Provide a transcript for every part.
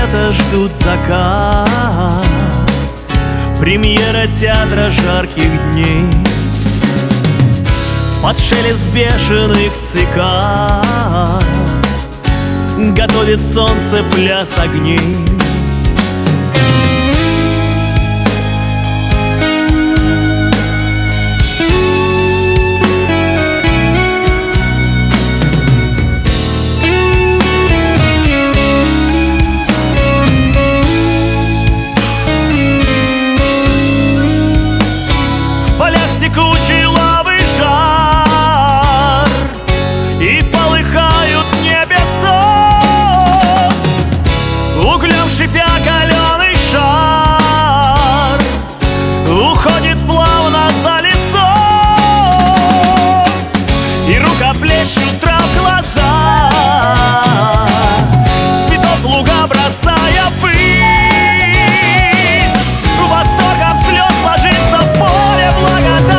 света ждут закат, премьера театра жарких дней. Под шелест бешеных цикад готовит солнце пляс огней. Текучей лавы жар, и полыхают небеса, углем шипя каленый шар уходит плавно за лесом, и рукоплещут трав глаза, цветов луга бросая ввысь, восторгом слез ложится в поле благодарность.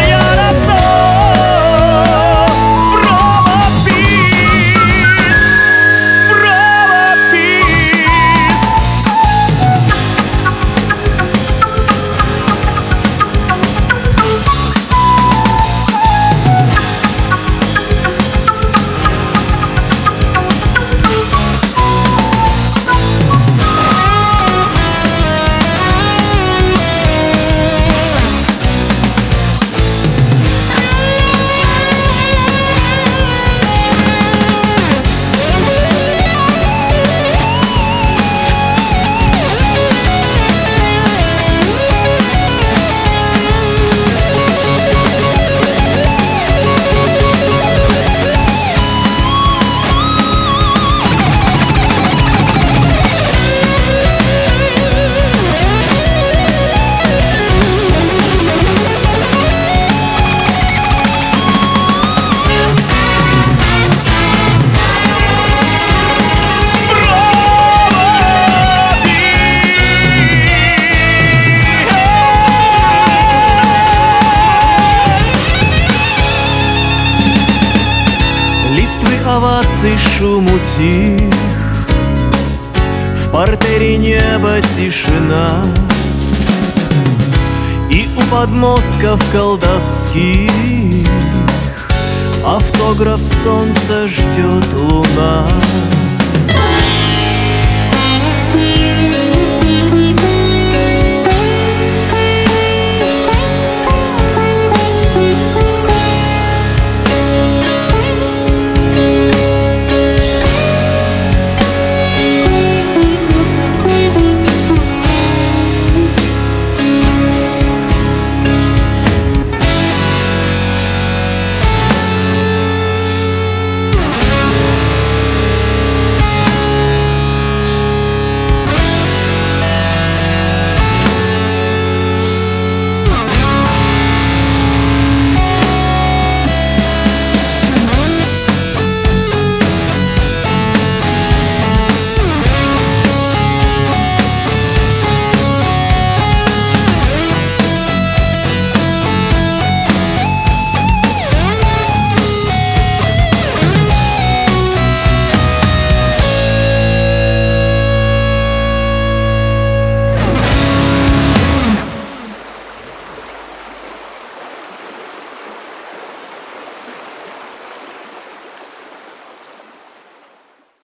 Оваций шум утих, в партере неба тишина, и у подмостков колдовских автограф солнца ждет луна.